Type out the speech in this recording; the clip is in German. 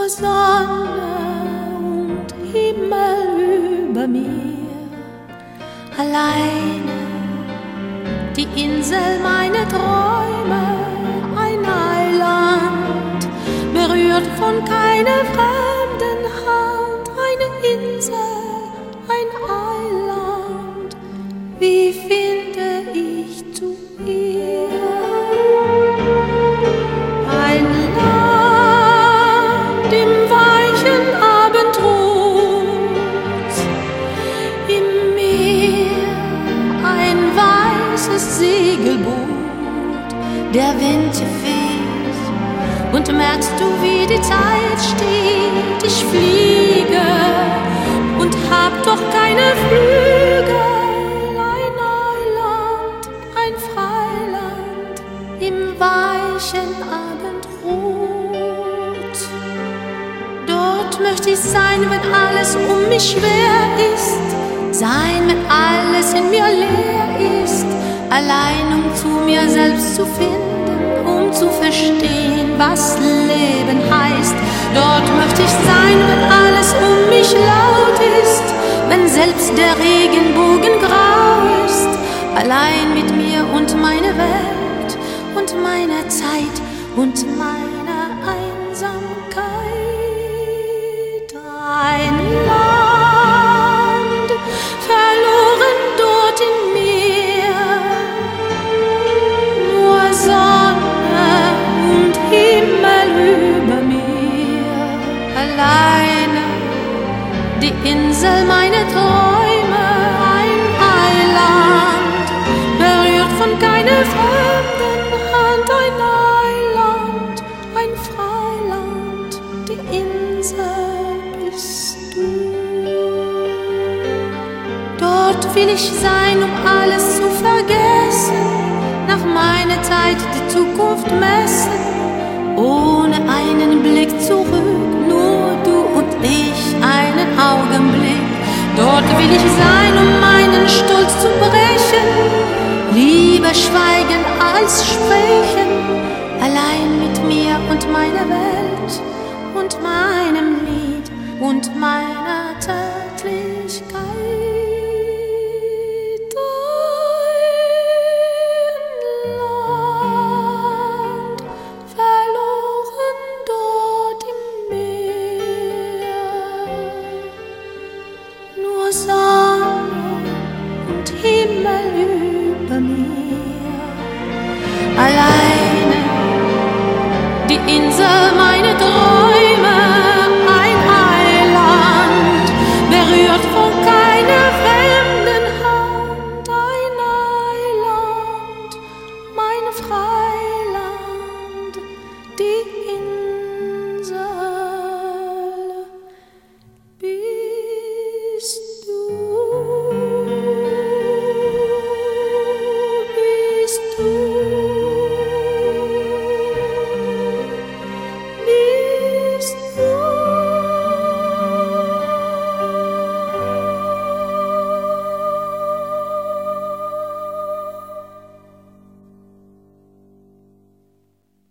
nur Sonne und Himmel über mir. Alleine die Insel, meine Träume, ein Eiland, berührt von keiner fremden Hand. Eine Insel, ein Eiland, wie finde ich zu ihr? Ein Land im weichen Abendrot, im Meer ein weißes Segelboot, der Wind weht und merkst du, wie die Zeit steht. Ich fliege und hab doch keine Flügel. Ein Eiland, ein Freiland im weichen Abendrot. Dort möchte ich sein, wenn alles um mich schwer ist, sein, wenn alles in mir leer ist, allein um zu mir selbst zu finden, um zu verstehen, was Leben heißt. Dort möchte ich sein, wenn alles um mich laut ist, wenn selbst der Regenbogen grau ist, allein mit mir und meiner Welt und meiner Zeit und meiner Einsamkeit. Ein Land verloren dort im Meer, nur Sonne und Himmel über mir. Alleine die Insel, meine Träume, ein Eiland, berührt von keiner fremden Hand. Ein Eiland, ein Freiland, die Insel bist du. Dort will ich sein, um alles zu vergessen, nach meiner Zeit die Zukunft messen, ohne einen Blick zurück, nur du und ich, einen Augenblick. Dort will ich sein, um meinen Stolz zu brechen, lieber schweigen als sprechen, allein mit mir und meiner Welt und meinem Lied und meiner Tätlichkeit. Ein Land verloren dort im Meer, nur Sonne und Himmel über mir. Alleine die Insel, meine Träume,